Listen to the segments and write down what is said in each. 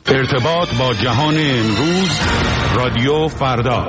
ارتباط با جهان امروز، رادیو فردا.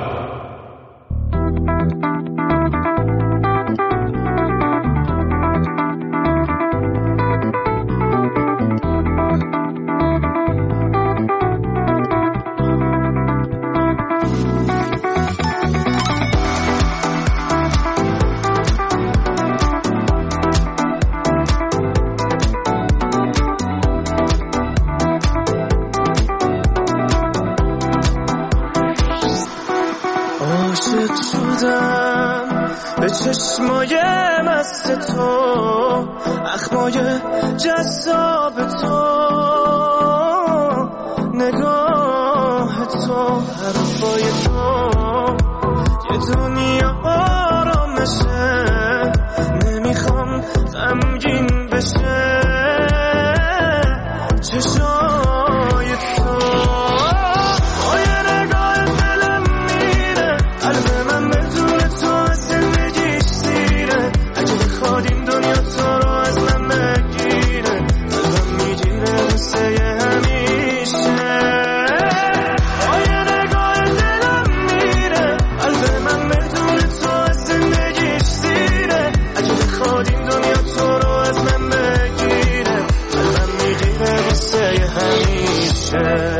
چشمای مست تو، اخمای جذاب تو، نگاه تو، حرفای تو، یه دنیا آرامشه، نمیخوام غمگین بشه، چشای تو با یه نگاه دلم میره، قلب من بدون تو زندگیش سیره، اگه بخواد این دنیا تو رو از من بگیره، قلبم میگیره واسه همیشه. با یه نگاه دلم میره، قلب من بدون تو زندگیش سیره، اگه بخواد این دنیا تو رو از من بگیره، قلبم میگیره واسه همیشه.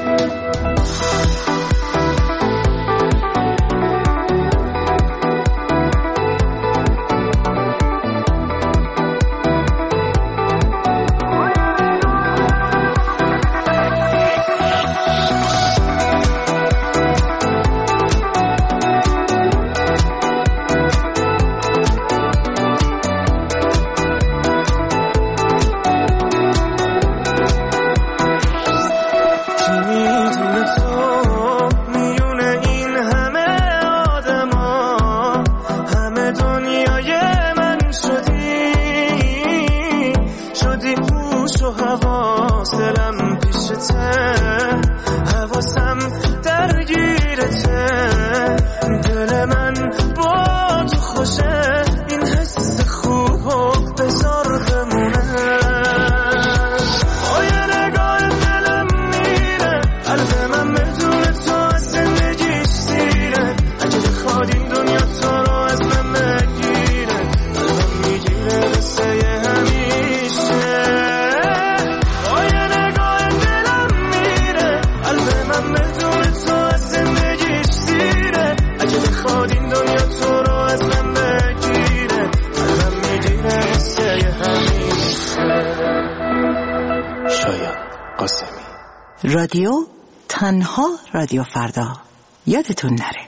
رادیو تنها رادیو فردا، یادتون نره.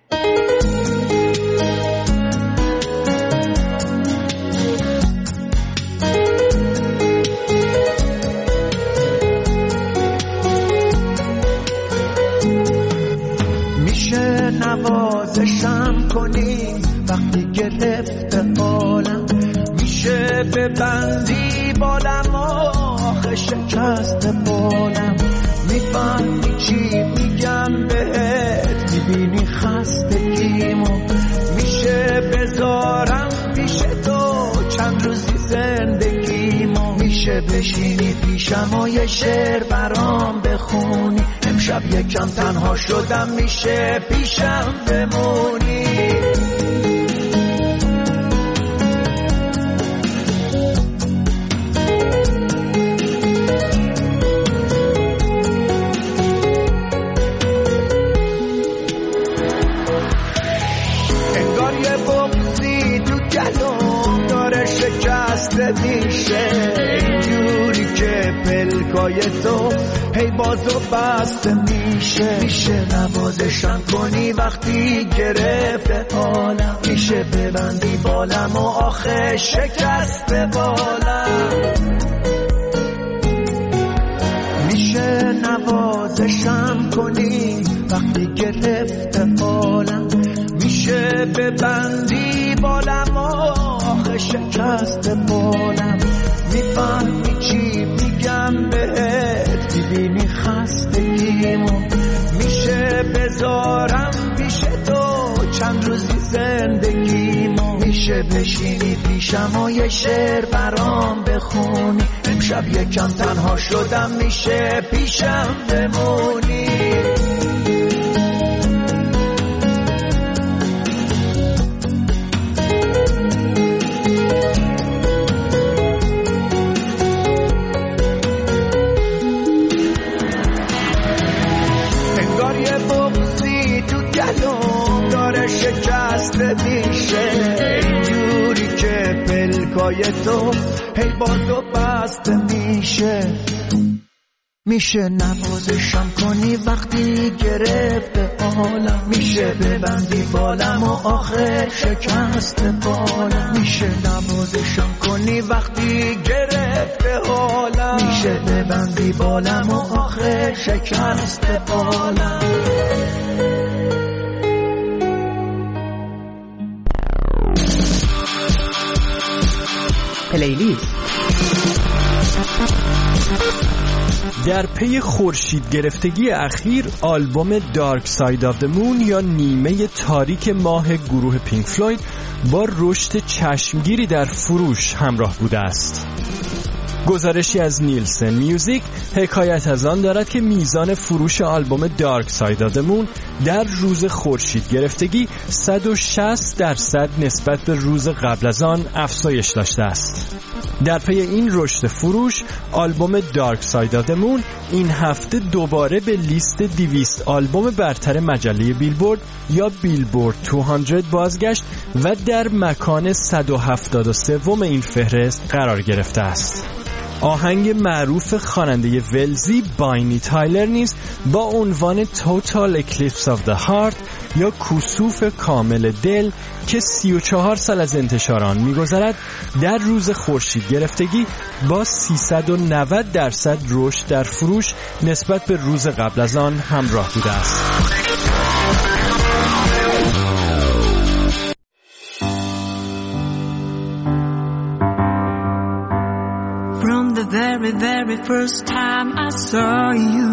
میشه نوازشم کنی وقتی گرفته حالم، میشه ببندی بالم آخه شکست بالم، میفهمی چی میگم بهت، میبینی خستگیمو، میشه بذارم پیش تو چند روزی زندگیمو، میشه بشینی پیشم و یه شعر برام بخونی، امشب یکم تنها شدم میشه پیشم بمونی. میشه اینجوری که پلکای تو هی بازو بسته میشه، میشه نوازشم کنی وقتی گرفته حالم، میشه ببندی بالم و آخه شکست بالم، میشه نوازشم کنی وقتی گرفته حالم، میشه ببندی بالم و آخه شکست بالم، میفهمی چی میگم بهت، میبینی خستگیمو، میشه بذارم پیش تو چند روزی زندگیمو، میشه بشینی پیشم و یه شعر برام بخونی، امشب یکم تنها شدم میشه پیشم بمونی انگار یه بغضی تو دلم داره شکسته میشه اینجوری که پلکای تو هی با تو بسته میشه نوازشم کنی وقتی گرفته حالم میشه ببندی بالم و آخر شکست بالم میشه نوازشم کنی وقتی گرفته حالم میشه ببندی بالم و آخر شکست بالم پلیلیست در پی خورشید گرفتگی اخیر آلبوم دارک ساید آف د مون یا نیمه تاریک ماه گروه پینک فلوید با رشد چشمگیری در فروش همراه بوده است. گزارشی از نیلسن میوزیک حکایت از آن دارد که میزان فروش آلبوم دارک ساید آف د مون در روز خورشید گرفتگی 160% نسبت به روز قبل از آن افزایش داشته است. در پی این رشد فروش آلبوم دارک ساید آف د مون این هفته دوباره به لیست 200 آلبوم برتر مجله بیلبورد یا بیلبورد 200 بازگشت و در مکان 173 این فهرست قرار گرفته است. آهنگ معروف خواننده ولزی باینی تایلر نیز با عنوان Total Eclipse of the Heart یا کسوف کامل دل که 34 سال از انتشار آن می‌گذرد در روز خورشید گرفتگی با 390% رشد در فروش نسبت به روز قبل از آن همراه بوده است. Very, very first time I saw you,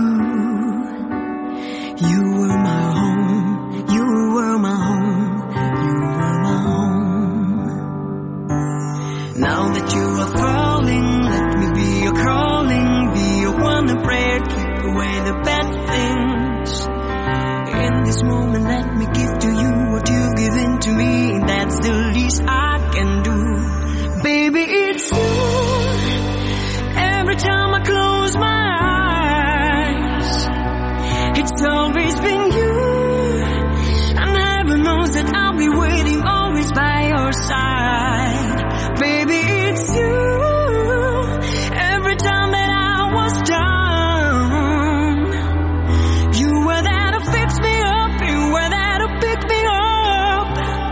you were my home, you were my home, you were my home. Now that you are falling, let me be your calling, be your wonder prayer, keep away the bad things. In this moment, let me give to you what you've given to me, that's the least I can do. Baby, it's you. Every time I close my eyes, it's always been you. And heaven knows that I'll be waiting always by your side. Baby, it's you. Every time that I was down, you were there to fix me up, you were there to pick me up.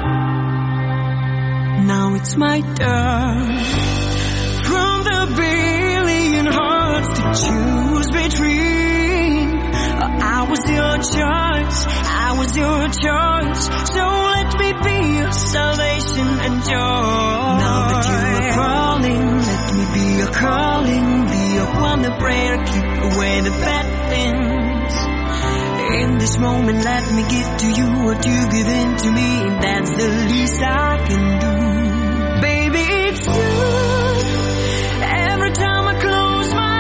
Now it's my turn. From the billion hearts to choose between, I was your choice, I was your choice. So let me be your salvation and joy. Now that you are falling, let me be your calling, be your wonder prayer, keep away the bad things. In this moment, let me give to you what you've given to me, that's the least I can do. Baby, it's you. Every time I close my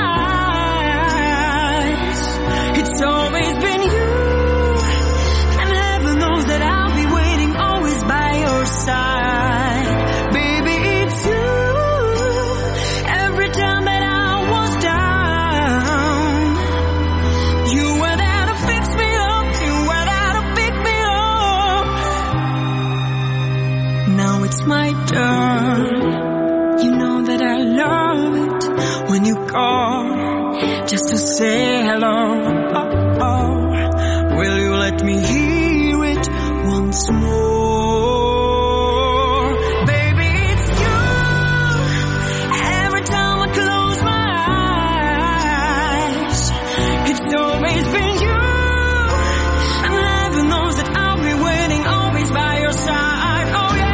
eyes, it's always been you. And heaven knows that I'll be waiting always by your side. Baby, it's you. Every time that I was down, you were there to fix me up, you were there to pick me up. Now it's my turn. You know that I love it when you call just to say hello. Oh, oh. Will you let me hear it once more? Baby, it's you. Every time I close my eyes, it's always been you. And heaven knows that I'll be waiting always by your side. Oh yeah.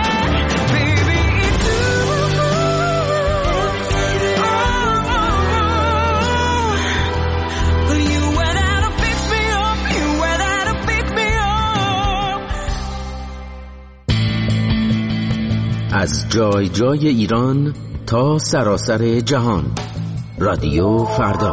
از جای جای ایران تا سراسر جهان رادیو فردا.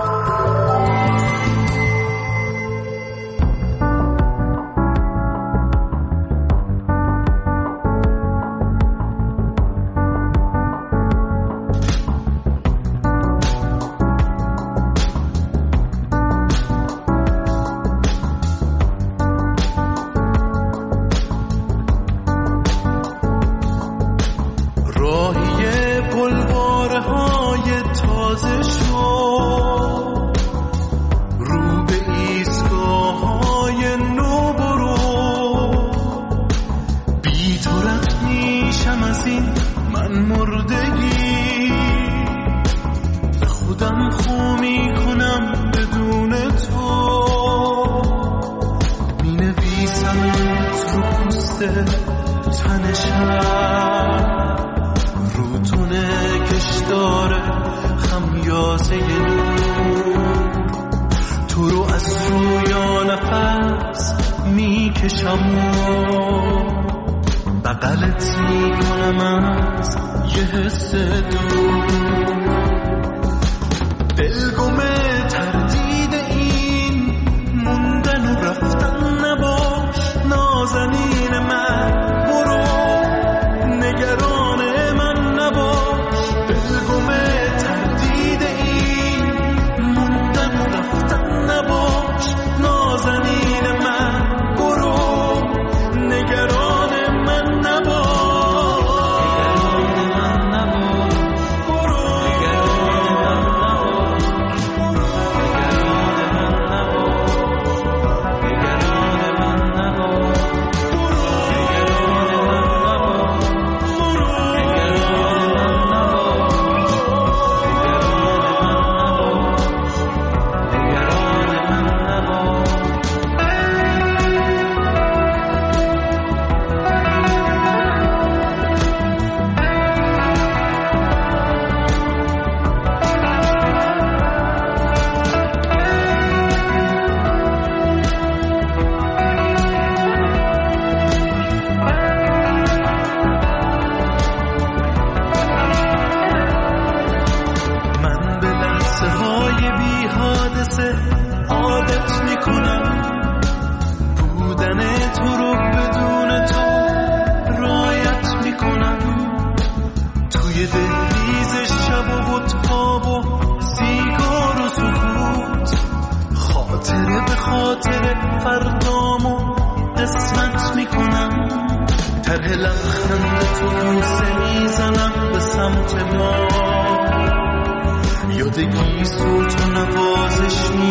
یادگی صوت و نوازش